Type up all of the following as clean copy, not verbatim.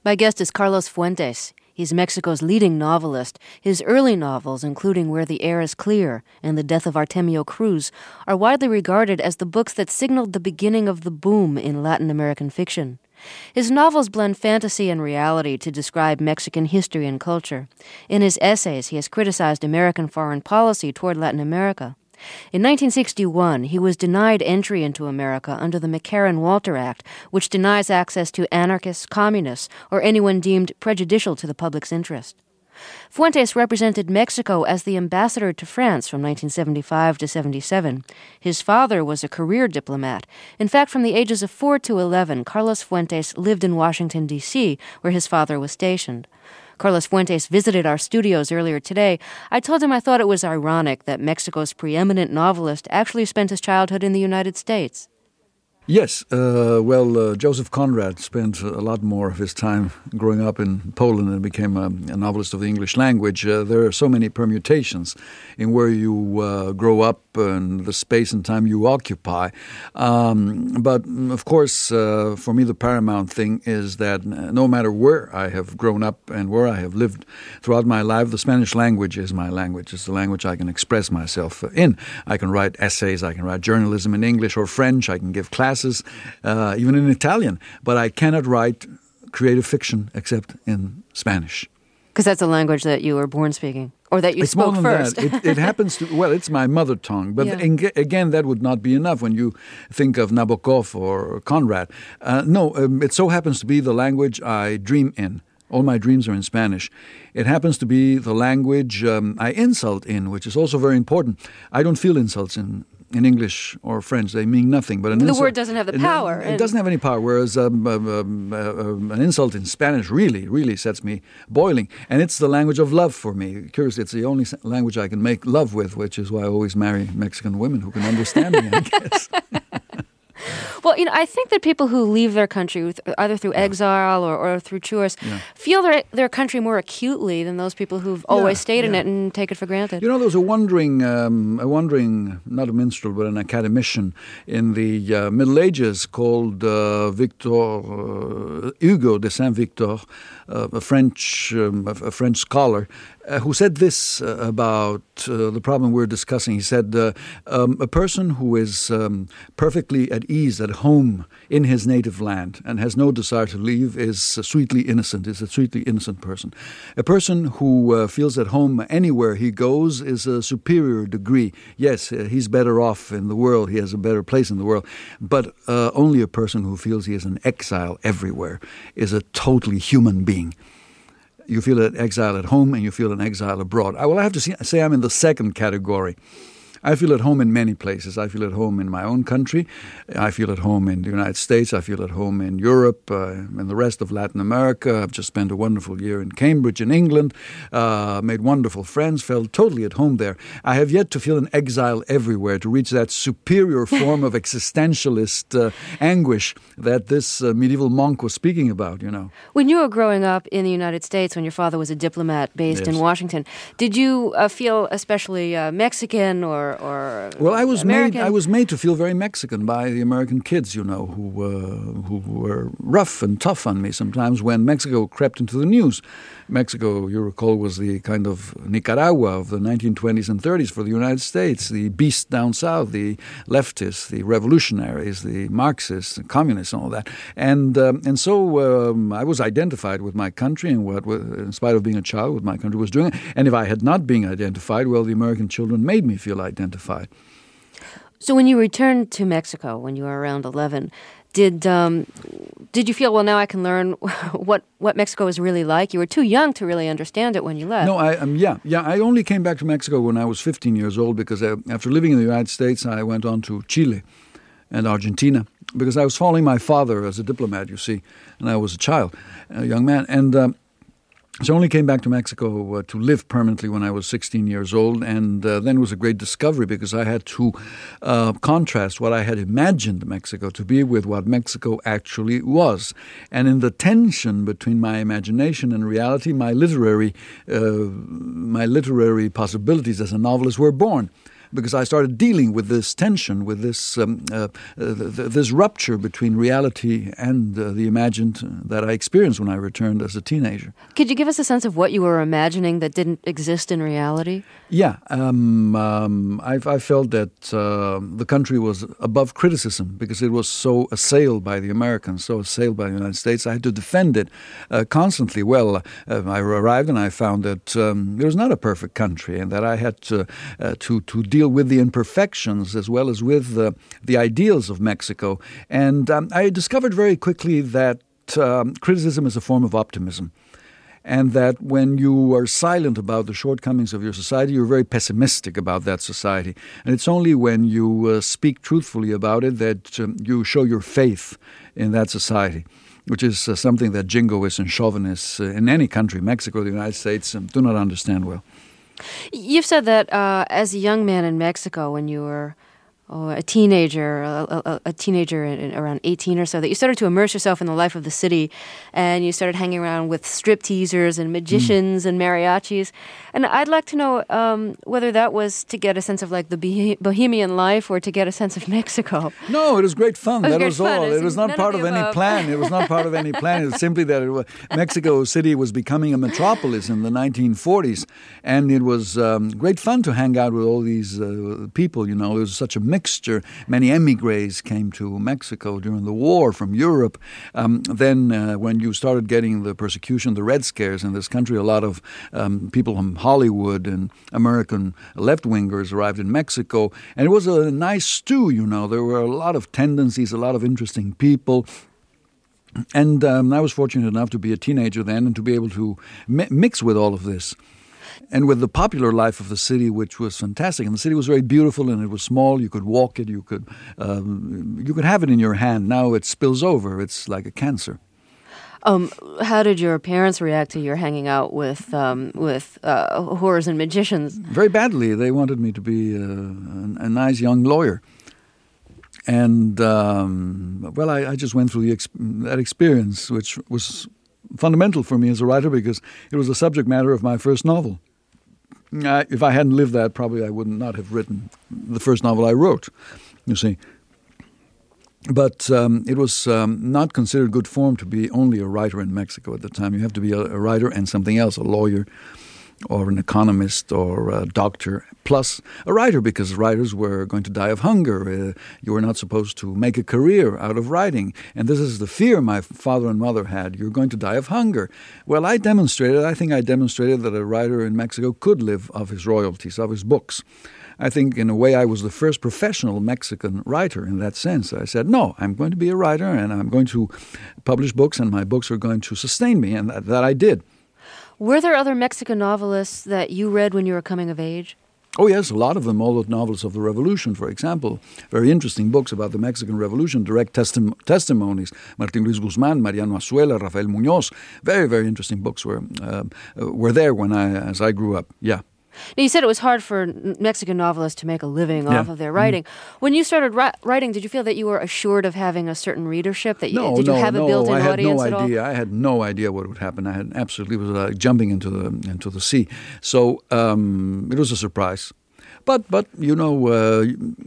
My guest is Carlos Fuentes. He's Mexico's leading novelist. His early novels, including Where the Air is Clear and The Death of Artemio Cruz, are widely regarded as the books that signaled the beginning of the boom in Latin American fiction. His novels blend fantasy and reality to describe Mexican history and culture. In his essays, he has criticized American foreign policy toward Latin America. In 1961, he was denied entry into America under the McCarran-Walter Act, which denies access to anarchists, communists, or anyone deemed prejudicial to the public's interest. Fuentes represented Mexico as the ambassador to France from 1975 to 77. His father was a career diplomat. In fact, from the ages of 4 to 11, Carlos Fuentes lived in Washington, D.C., where his father was stationed. Carlos Fuentes visited our studios earlier today. I told him I thought it was ironic that Mexico's preeminent novelist actually spent his childhood in the United States. Yes, Joseph Conrad spent a lot more of his time growing up in Poland and became a novelist of the English language. There are so many permutations in where you grow up and the space and time you occupy. But, of course, for me, the paramount thing is that no matter where I have grown up and where I have lived throughout my life, the Spanish language is my language. It's the language I can express myself in. I can write essays, I can write journalism in English or French, I can give classes, even in Italian, but I cannot write creative fiction except in Spanish. Because that's a language that you were born speaking, or that you spoke first. It happens to, it's my mother tongue, but again, that would not be enough when you think of Nabokov or Conrad. It so happens to be the language I dream in. All my dreams are in Spanish. It happens to be the language I insult in, which is also very important. I don't feel insults in English or French. They mean nothing. But the word doesn't have the power. It doesn't have any power, whereas an insult in Spanish really sets me boiling. And it's the language of love for me. Curiously, it's the only language I can make love with, which is why I always marry Mexican women who can understand me, I guess. Well, I think that people who leave their country, either through exile or through choice, feel their country more acutely than those people who've always stayed in it and take it for granted. There was a wandering, not a minstrel, but an academician in the Middle Ages called Victor Hugo de Saint-Victor, a French scholar, who said this about the problem we're discussing. He said, a person who is perfectly at ease at home in his native land and has no desire to leave is sweetly innocent, is a sweetly innocent person. A person who feels at home anywhere he goes is a superior degree. Yes, he's better off in the world, he has a better place in the world, but only a person who feels he is an exile everywhere is a totally human being. You feel an exile at home and you feel an exile abroad. I have to say I'm in the second category. I feel at home in many places. I feel at home in my own country. I feel at home in the United States. I feel at home in Europe and the rest of Latin America. I've just spent a wonderful year in Cambridge in England, made wonderful friends, felt totally at home there. I have yet to feel an exile everywhere, to reach that superior form of existentialist anguish that this medieval monk was speaking about, When you were growing up in the United States, when your father was a diplomat based in Washington, did you feel especially Mexican or I was made to feel very Mexican by the American kids, who were rough and tough on me sometimes when Mexico crept into the news. Mexico, you recall, was the kind of Nicaragua of the 1920s and 30s for the United States, the beast down south, the leftists, the revolutionaries, the Marxists, the communists, and all that. And so I was identified with my country and what, in spite of being a child, what my country was doing. And if I had not been identified, well, the American children made me feel identified. So when you returned to Mexico, when you were around 11, did you feel, well, now I can learn what Mexico is really like? You were too young to really understand it when you left. No, I only came back to Mexico when I was 15 years old because after living in the United States, I went on to Chile and Argentina because I was following my father as a diplomat, you see, and I was a child, a young man. And so I only came back to Mexico to live permanently when I was 16 years old, and then it was a great discovery because I had to contrast what I had imagined Mexico to be with what Mexico actually was. And in the tension between my imagination and reality, my literary possibilities as a novelist were born. because I started dealing with this tension, with this this rupture between reality and the imagined that I experienced when I returned as a teenager. Could you give us a sense of what you were imagining that didn't exist in reality? Yeah, I felt that the country was above criticism because it was so assailed by the Americans, so assailed by the United States. I had to defend it constantly. Well, I arrived and I found that it was not a perfect country, and that I had to deal with the imperfections as well as with the ideals of Mexico. And I discovered very quickly that criticism is a form of optimism. And that when you are silent about the shortcomings of your society, you're very pessimistic about that society. And it's only when you speak truthfully about it that you show your faith in that society, which is something that jingoists and chauvinists in any country, Mexico or the United States, do not understand well. You've said that as a young man in Mexico, when you were a teenager, around 18 or so, that you started to immerse yourself in the life of the city, and you started hanging around with stripteasers and magicians and mariachis. And I'd like to know whether that was to get a sense of like the bohemian life or to get a sense of Mexico. No, it was great fun. That was all. It was not part of any above. plan. It was not part of any plan. It was simply that Mexico City was becoming a metropolis in the 1940s, and it was great fun to hang out with all these people. You know, it was such a mixture. Many emigres came to Mexico during the war from Europe. Then when you started getting the persecution, the Red Scares in this country, a lot of people from Hollywood and American left-wingers arrived in Mexico. And it was a nice stew, you know. There were a lot of tendencies, a lot of interesting people. And I was fortunate enough to be a teenager then and to be able to mix with all of this. And with the popular life of the city, which was fantastic. And the city was very beautiful, and it was small. You could walk it. You could have it in your hand. Now it spills over. It's like a cancer. How did your parents react to your hanging out with whores and magicians? Very badly. They wanted me to be a nice young lawyer. And, I just went through that experience, which was fundamental for me as a writer because it was the subject matter of my first novel. If I hadn't lived that, probably I would not have written the first novel I wrote, you see. But it was not considered good form to be only a writer in Mexico at the time. You have to be a writer and something else, a lawyer or an economist or a doctor, plus a writer, because writers were going to die of hunger. You were not supposed to make a career out of writing. And this is the fear my father and mother had. You're going to die of hunger. Well, I think I demonstrated that a writer in Mexico could live of his royalties, of his books. I think in a way I was the first professional Mexican writer in that sense. I said, no, I'm going to be a writer and I'm going to publish books and my books are going to sustain me, and that I did. Were there other Mexican novelists that you read when you were coming of age? Oh, yes, a lot of them, all the novels of the Revolution, for example. Very interesting books about the Mexican Revolution, direct testimonies. Martín Luis Guzmán, Mariano Azuela, Rafael Muñoz. Very, very interesting books were there as I grew up, yeah. Now, you said it was hard for Mexican novelists to make a living off of their writing. Mm-hmm. When you started writing, did you feel that you were assured of having a certain readership? Did you have a built-in audience at all? I had no idea what would happen. I had absolutely, it was like jumping into the sea. So it was a surprise. But you know,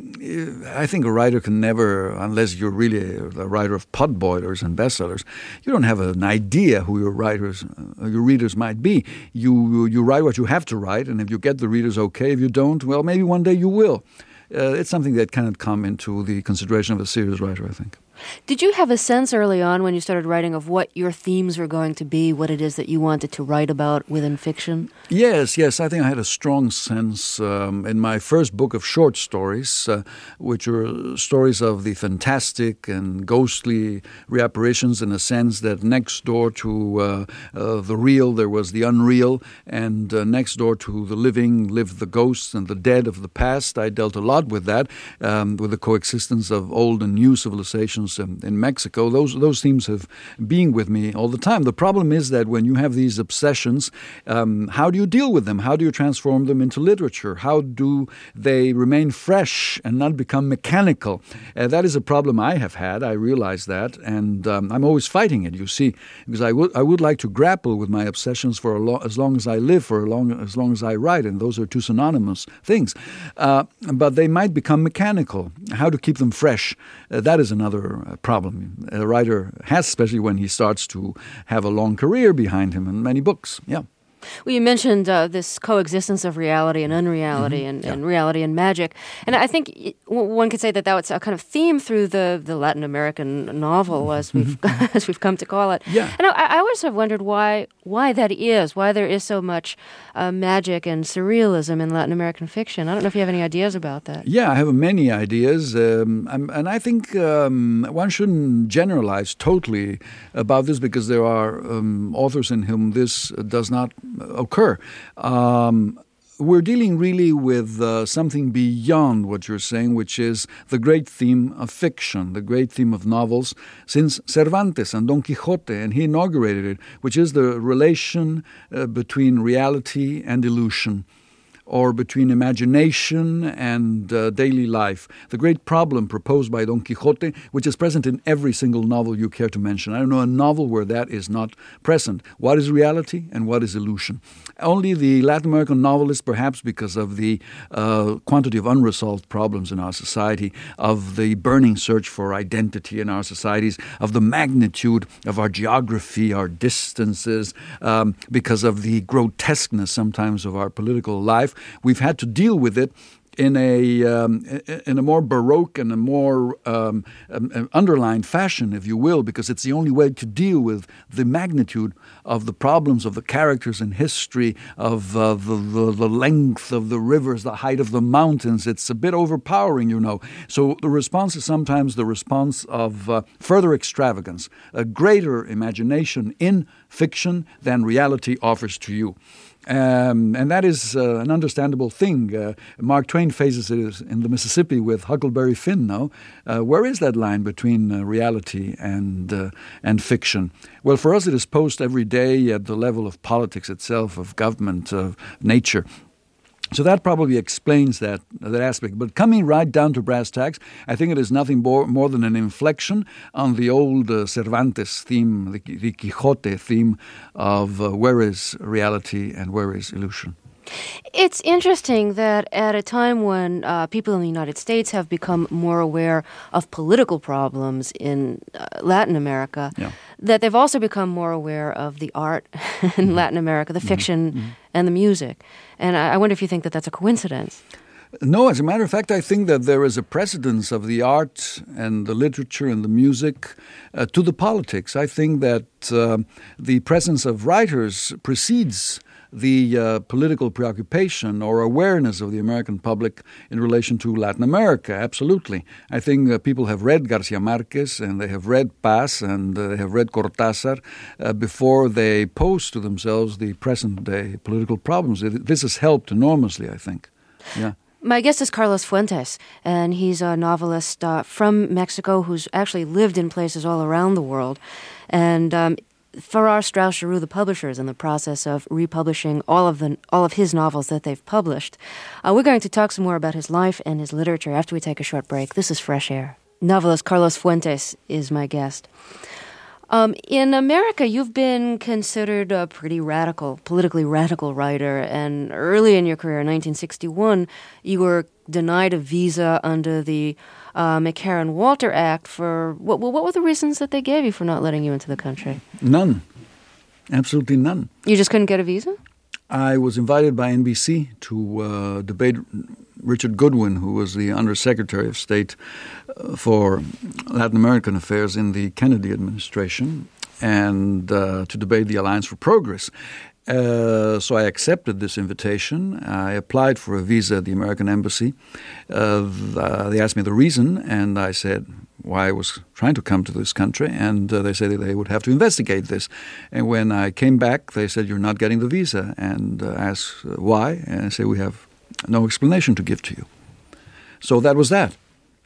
I think a writer can never, unless you're really a writer of potboilers and bestsellers, you don't have an idea who your readers might be. You write what you have to write, and if you get the readers okay, if you don't, well, maybe one day you will. It's something that cannot come into the consideration of a serious writer, I think. Did you have a sense early on when you started writing of what your themes were going to be, what it is that you wanted to write about within fiction? Yes. I think I had a strong sense in my first book of short stories, which were stories of the fantastic and ghostly reapparitions, in a sense that next door to the real, there was the unreal, and next door to the living lived the ghosts and the dead of the past. I dealt a lot with that, with the coexistence of old and new civilizations obsessions in Mexico, those themes have been with me all the time. The problem is that when you have these obsessions, how do you deal with them? How do you transform them into literature? How do they remain fresh and not become mechanical? That is a problem I have had. I realize that, and I'm always fighting it, you see, because I would like to grapple with my obsessions for as long as I live, for as long as I write, and those are two synonymous things. But they might become mechanical. How to keep them fresh, that is another problem a writer has, especially when he starts to have a long career behind him and many books. Yeah. Well, you mentioned this coexistence of reality and unreality and reality and magic. And I think one could say that was a kind of theme through the Latin American novel, as we've as we've come to call it. Yeah. And I always have wondered why that is, why there is so much magic and surrealism in Latin American fiction. I don't know if you have any ideas about that. Yeah, I have many ideas. And I think one shouldn't generalize totally about this because there are authors in whom this does not occur. We're dealing really with something beyond what you're saying, which is the great theme of fiction, the great theme of novels since Cervantes and Don Quixote, and he inaugurated it, which is the relation between reality and illusion, or between imagination and daily life. The great problem proposed by Don Quixote, which is present in every single novel you care to mention. I don't know a novel where that is not present. What is reality and what is illusion? Only the Latin American novelists, perhaps because of the quantity of unresolved problems in our society, of the burning search for identity in our societies, of the magnitude of our geography, our distances, because of the grotesqueness sometimes of our political life, we've had to deal with it in a more baroque and a more underlined fashion, if you will, because it's the only way to deal with the magnitude of the problems of the characters in history, of the length of the rivers, the height of the mountains. It's a bit overpowering, you know. So the response is sometimes the response of further extravagance, a greater imagination in fiction than reality offers to you. And that is an understandable thing. Mark Twain faces it in the Mississippi with Huckleberry Finn now. Where is that line between reality and fiction? Well, for us it is posed every day at the level of politics itself, of government, of nature. So that probably explains that aspect. But coming right down to brass tacks, I think it is nothing more than an inflection on the old Cervantes theme, the Quixote theme of where is reality and where is illusion. It's interesting that at a time when people in the United States have become more aware of political problems in Latin America, that they've also become more aware of the art in Latin America, the fiction and the music. And I wonder if you think that that's a coincidence. No, as a matter of fact, I think that there is a precedence of the art and the literature and the music to the politics. I think that the presence of writers precedes the political preoccupation or awareness of the American public in relation to Latin America, absolutely. I think people have read Garcia Marquez and they have read Paz and they have read Cortázar before they pose to themselves the present-day political problems. This has helped enormously, I think. Yeah. My guest is Carlos Fuentes, and he's a novelist from Mexico who's actually lived in places all around the world. And Farrar, Straus Giroux, the publisher, is in the process of republishing all of his novels that they've published. We're going to talk some more about his life and his literature after we take a short break. This is Fresh Air. Novelist Carlos Fuentes is my guest. In America, you've been considered a pretty politically radical writer, and early in your career, in 1961, you were denied a visa under the McCarran-Walter Act for, what were the reasons that they gave you for not letting you into the country? None. Absolutely none. You just couldn't get a visa? I was invited by NBC to debate Richard Goodwin, who was the Undersecretary of State for Latin American Affairs in the Kennedy administration, and to debate the Alliance for Progress. So I accepted this invitation. I applied for a visa at the American Embassy. They asked me the reason, and I said why I was trying to come to this country, and they said that they would have to investigate this. And when I came back, they said, "You're not getting the visa," and I asked why, and I said, "We have no explanation to give to you." So that was that.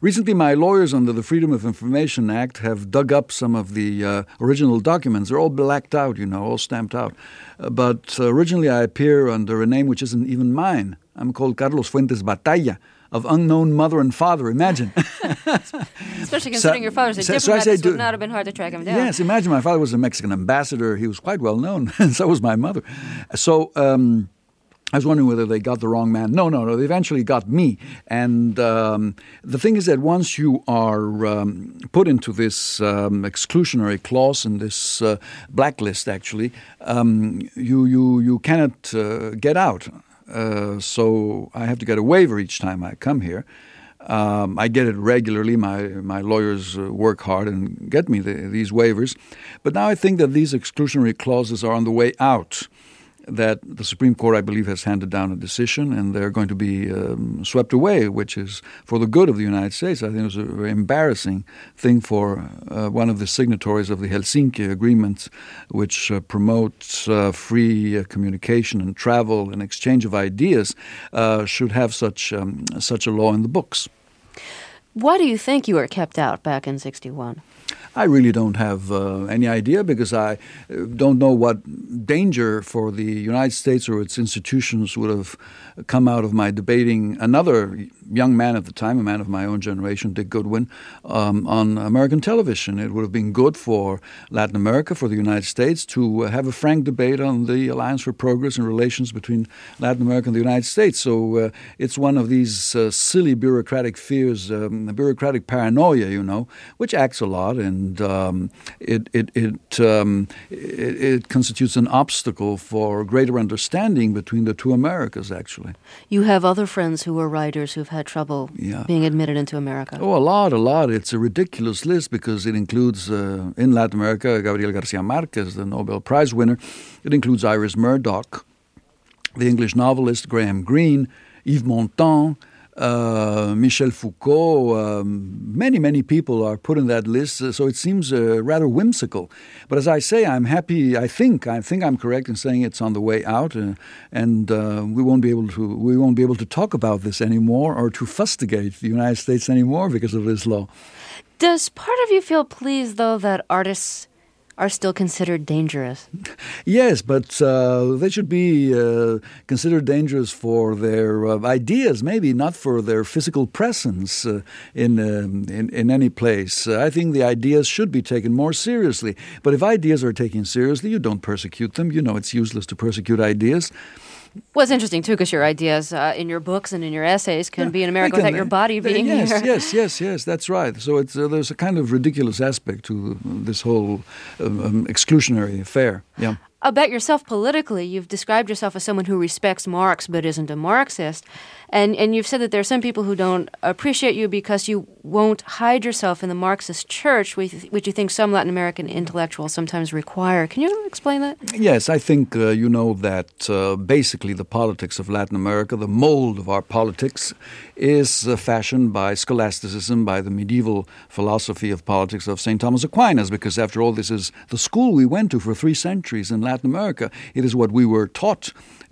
Recently, my lawyers under the Freedom of Information Act have dug up some of the original documents. They're all blacked out, all stamped out. But originally I appear under a name which isn't even mine. I'm called Carlos Fuentes Batalla, of unknown mother and father. Imagine. Especially considering your father's a diplomat, this would not have been hard to track him down. Yes, imagine my father was a Mexican ambassador. He was quite well known, and so was my mother. So I was wondering whether they got the wrong man. No, they eventually got me. And the thing is that once you are put into this exclusionary clause in this blacklist, actually, you cannot get out. So I have to get a waiver each time I come here. I get it regularly. My lawyers work hard and get me these waivers. But now I think that these exclusionary clauses are on the way out, that the Supreme Court, I believe, has handed down a decision, and they're going to be swept away, which is for the good of the United States. I think it was a very embarrassing thing for one of the signatories of the Helsinki Agreement, which promotes free communication and travel and exchange of ideas, should have such a law in the books. Why do you think you were kept out back in 1961? I really don't have any idea, because I don't know what danger for the United States or its institutions would have come out of my debating another young man at the time, a man of my own generation, Dick Goodwin, on American television. It would have been good for Latin America, for the United States, to have a frank debate on the Alliance for Progress and relations between Latin America and the United States. So it's one of these silly bureaucratic fears, bureaucratic paranoia, which acts a lot, and it constitutes an obstacle for greater understanding between the two Americas, actually. You have other friends who are writers who've had trouble being admitted into America. Oh, a lot. It's a ridiculous list, because it includes, in Latin America, Gabriel Garcia Marquez, the Nobel Prize winner. It includes Iris Murdoch, the English novelist Graham Greene, Yves Montand, Michel Foucault. Many people are put in that list, so it seems rather whimsical. But as I say, I'm happy. I think I'm correct in saying it's on the way out, and we won't be able to talk about this anymore, or to fustigate the United States anymore because of this law. Does part of you feel pleased, though, that artists are still considered dangerous? Yes, but they should be considered dangerous for their ideas, maybe not for their physical presence in any place. I think the ideas should be taken more seriously. But if ideas are taken seriously, you don't persecute them. It's useless to persecute ideas. Well, it's interesting, too, because your ideas in your books and in your essays can be in America without your body being here. Yes, that's right. So there's a kind of ridiculous aspect to this whole exclusionary affair. Yeah. About yourself politically, you've described yourself as someone who respects Marx but isn't a Marxist. And you've said that there are some people who don't appreciate you because you won't hide yourself in the Marxist church, which you think some Latin American intellectuals sometimes require. Can you explain that? Yes, I think that basically the politics of Latin America, the mold of our politics, is fashioned by scholasticism, by the medieval philosophy of politics of St. Thomas Aquinas, because after all, this is the school we went to for 3 centuries in Latin America. It is what we were taught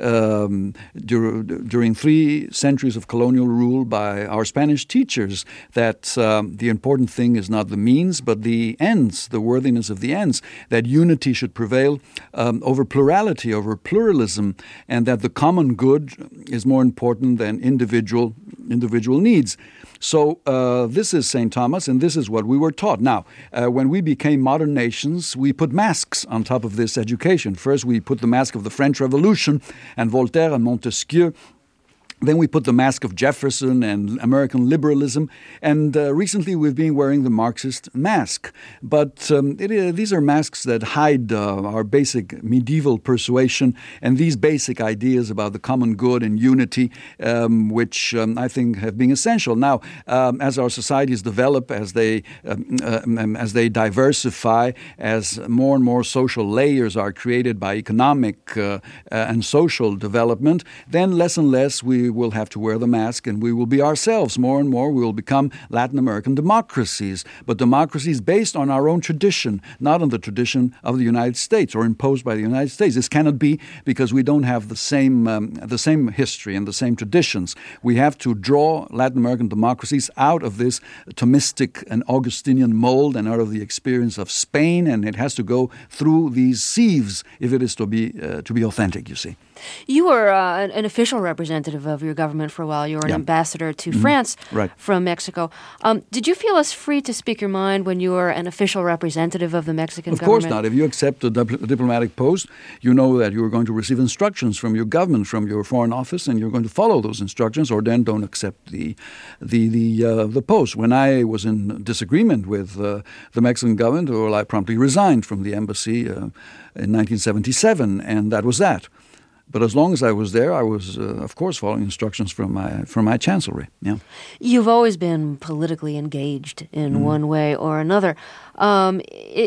during 3 centuries of colonial rule by our Spanish teachers, that the important thing is not the means but the ends, the worthiness of the ends, that unity should prevail over plurality, over pluralism, and that the common good is more important than individual needs. So this is St. Thomas, and this is what we were taught. Now, when we became modern nations, we put masks on top of this education. First, we put the mask of the French Revolution and Voltaire and Montesquieu. Then we put the mask of Jefferson and American liberalism, and recently we've been wearing the Marxist mask. But these are masks that hide our basic medieval persuasion and these basic ideas about the common good and unity, which I think have been essential. Now, as our societies develop, as they diversify, as more and more social layers are created by economic and social development, then less and less we will have to wear the mask, and we will be ourselves more and more. We will become Latin American democracies, but democracies based on our own tradition, not on the tradition of the United States or imposed by the United States. This cannot be because we don't have the same history and the same traditions. We have to draw Latin American democracies out of this Thomistic and Augustinian mold and out of the experience of Spain, and it has to go through these sieves if it is to be authentic, you see. You were an official representative of your government for a while. You were an ambassador to France from Mexico. Did you feel as free to speak your mind when you were an official representative of the Mexican government? Of course not. If you accept a diplomatic post, you know that you are going to receive instructions from your government, from your foreign office, and you're going to follow those instructions, or then don't accept the post. When I was in disagreement with the Mexican government, well, I promptly resigned from the embassy in 1977, and that was that. But as long as I was there, I was, of course, following instructions from my chancellery. Yeah. You've always been politically engaged in one way or another. Some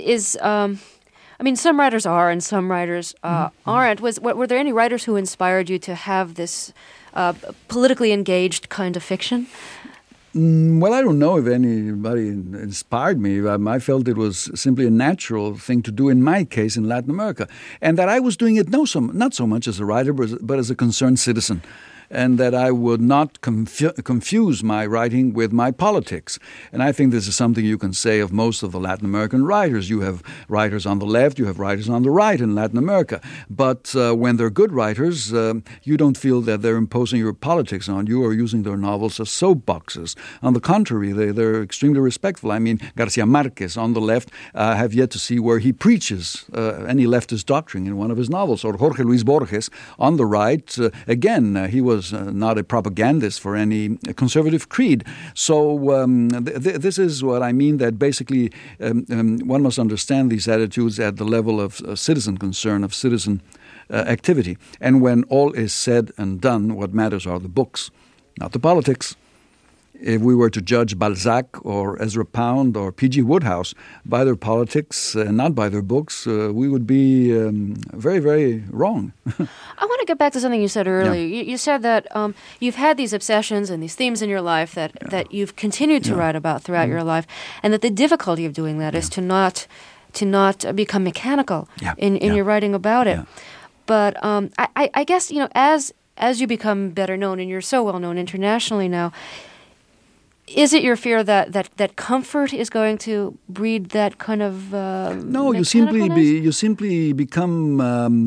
writers are, and some writers aren't. Were there any writers who inspired you to have this politically engaged kind of fiction? Well, I don't know if anybody inspired me. I felt it was simply a natural thing to do in my case in Latin America, and that I was doing it not so much as a writer, but as a concerned citizen. And that I would not confuse my writing with my politics. And I think this is something you can say of most of the Latin American writers. You have writers on the left, you have writers on the right in Latin America. But when they're good writers, you don't feel that they're imposing your politics on you or using their novels as soapboxes. On the contrary, they're extremely respectful. I mean, Garcia Marquez on the left, I have yet to see where he preaches any leftist doctrine in one of his novels. Or Jorge Luis Borges on the right, again, he was not a propagandist for any conservative creed. So this is what I mean, that basically one must understand these attitudes at the level of citizen concern, of citizen activity. And when all is said and done, what matters are the books, not the politics. If we were to judge Balzac or Ezra Pound or P.G. Wodehouse by their politics and not by their books, we would be very, very wrong. I want to get back to something you said earlier. Yeah. You said that you've had these obsessions and these themes in your life that you've continued to write about throughout your life, and that the difficulty of doing that is to not become mechanical in your writing about it. Yeah. But I guess, as you become better known, and you're so well known internationally now, is it your fear that comfort is going to breed that kind of no? You simply become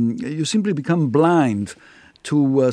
blind to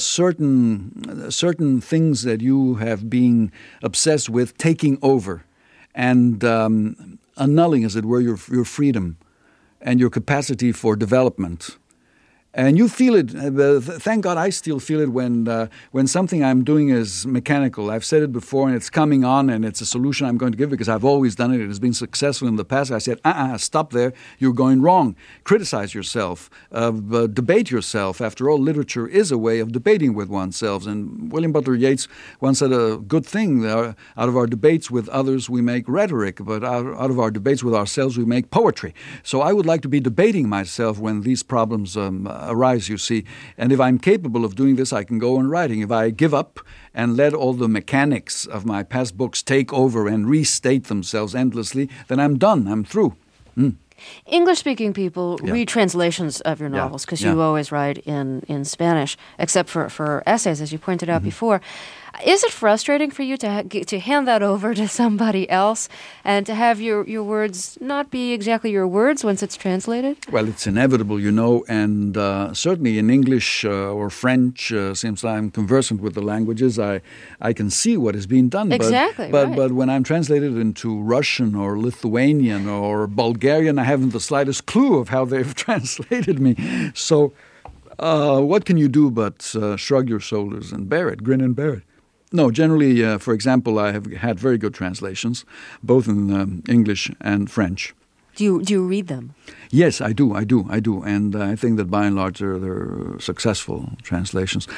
certain things that you have been obsessed with taking over and annulling, as it were, your freedom and your capacity for development. And you feel it. Thank God I still feel it when something I'm doing is mechanical. I've said it before, and it's coming on, and it's a solution I'm going to give because I've always done it. It has been successful in the past. I said, stop there. You're going wrong. Criticize yourself. Debate yourself. After all, literature is a way of debating with oneself. And William Butler Yeats once said a good thing. Out of our debates with others, we make rhetoric, but out of our debates with ourselves, we make poetry. So I would like to be debating myself when these problems arise, you see. And if I'm capable of doing this, I can go on writing. If I give up and let all the mechanics of my past books take over and restate themselves endlessly, then I'm done. I'm through. English-speaking people read translations of your novels because you always write in Spanish, except for essays, as you pointed out before. Is it frustrating for you to hand that over to somebody else and to have your words not be exactly your words once it's translated? Well, it's inevitable, and certainly in English or French, since I'm conversant with the languages, I can see what is being done. Exactly, but when I'm translated into Russian or Lithuanian or Bulgarian, I haven't the slightest clue of how they've translated me. So what can you do but shrug your shoulders and bear it, grin and bear it? No, generally, for example, I have had very good translations, both in English and French. Do you read them? Yes, I do, and I think that by and large they're successful translations.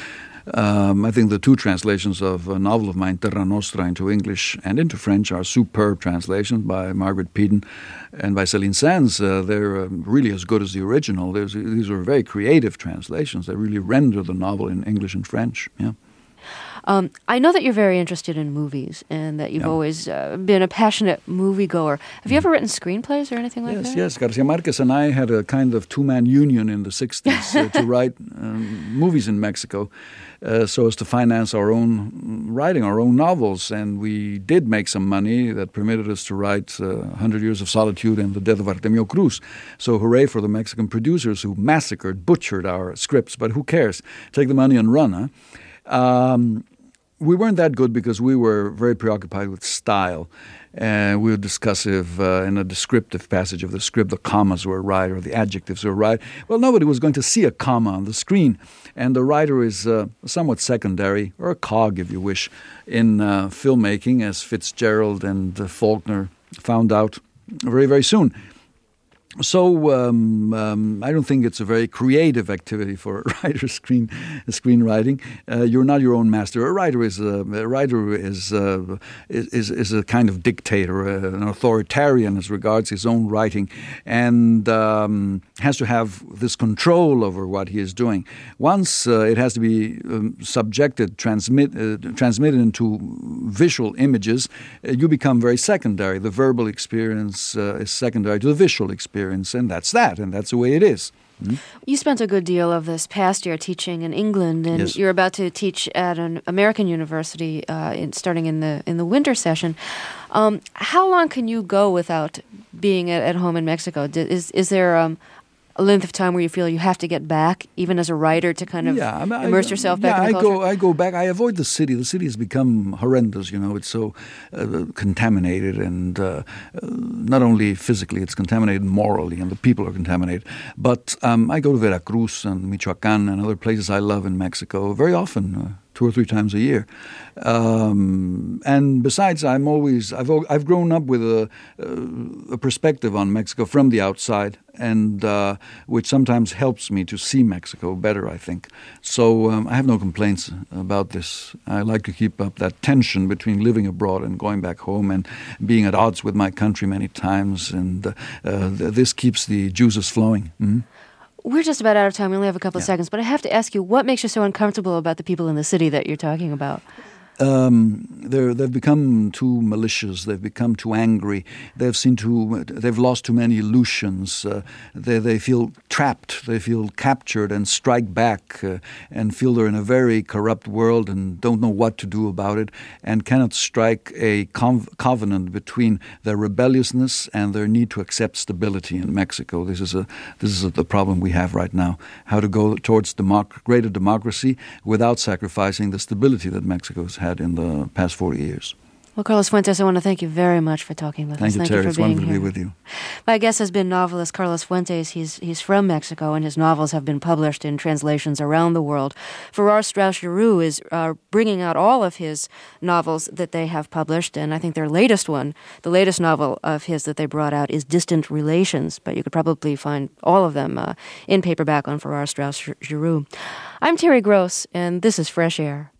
I think the two translations of a novel of mine, Terra Nostra, into English and into French are superb translations by Margaret Peden and by Céline Sands. They're really as good as the original. These are very creative translations. They really render the novel in English and French, I know that you're very interested in movies and that you've always been a passionate moviegoer. Have you ever written screenplays or anything like that? Yes. Garcia Marquez and I had a kind of two-man union in the 60s to write movies in Mexico so as to finance our own writing, our own novels. And we did make some money that permitted us to write 100 Years of Solitude and The Death of Artemio Cruz. So hooray for the Mexican producers who massacred, butchered our scripts. But who cares? Take the money and run, huh? We weren't that good because we were very preoccupied with style. We were discussive in a descriptive passage of the script. The commas were right or the adjectives were right. Well, nobody was going to see a comma on the screen. And the writer is somewhat secondary, or a cog, if you wish, in filmmaking, as Fitzgerald and Faulkner found out very, very soon. So I don't think it's a very creative activity for a writer screenwriting. You're not your own master. A writer is a kind of dictator, an authoritarian as regards his own writing, and has to have this control over what he is doing. Once it has to be transmitted into visual images, you become very secondary. The verbal experience is secondary to the visual experience. And that's the way it is. You spent a good deal of this past year teaching in England, and yes. You're about to teach at an American university starting in the winter session. How long can you go without being at home in Mexico? Is there a length of time where you feel you have to get back, even as a writer, to kind of immerse yourself back in the culture? I go back. I avoid the city. The city has become horrendous. It's so contaminated, and not only physically, it's contaminated morally, and the people are contaminated. But I go to Veracruz and Michoacan and other places I love in Mexico very often. 2 or 3 times a year, and besides, I've grown up with a perspective on Mexico from the outside, and which sometimes helps me to see Mexico better, I think. So I have no complaints about this. I like to keep up that tension between living abroad and going back home, and being at odds with my country many times, and this keeps the juices flowing. Mm-hmm. We're just about out of time. We only have a couple of seconds, but I have to ask you, what makes you so uncomfortable about the people in the city that you're talking about? They've become too malicious. They've become too angry. They've lost too many illusions. They feel trapped. They feel captured and strike back and feel they're in a very corrupt world and don't know what to do about it, and cannot strike a covenant between their rebelliousness and their need to accept stability in Mexico. This is the problem we have right now: how to go towards greater democracy without sacrificing the stability that Mexico has had in the past 40 years. Well, Carlos Fuentes, I want to thank you very much for talking with us. Thank you, Terry. It's wonderful to be with you. My guest has been novelist Carlos Fuentes. He's from Mexico, and his novels have been published in translations around the world. Farrar Straus Giroux is bringing out all of his novels that they have published, and I think the latest novel of his that they brought out is Distant Relations, but you could probably find all of them in paperback on Farrar Straus Giroux. I'm Terry Gross, and this is Fresh Air.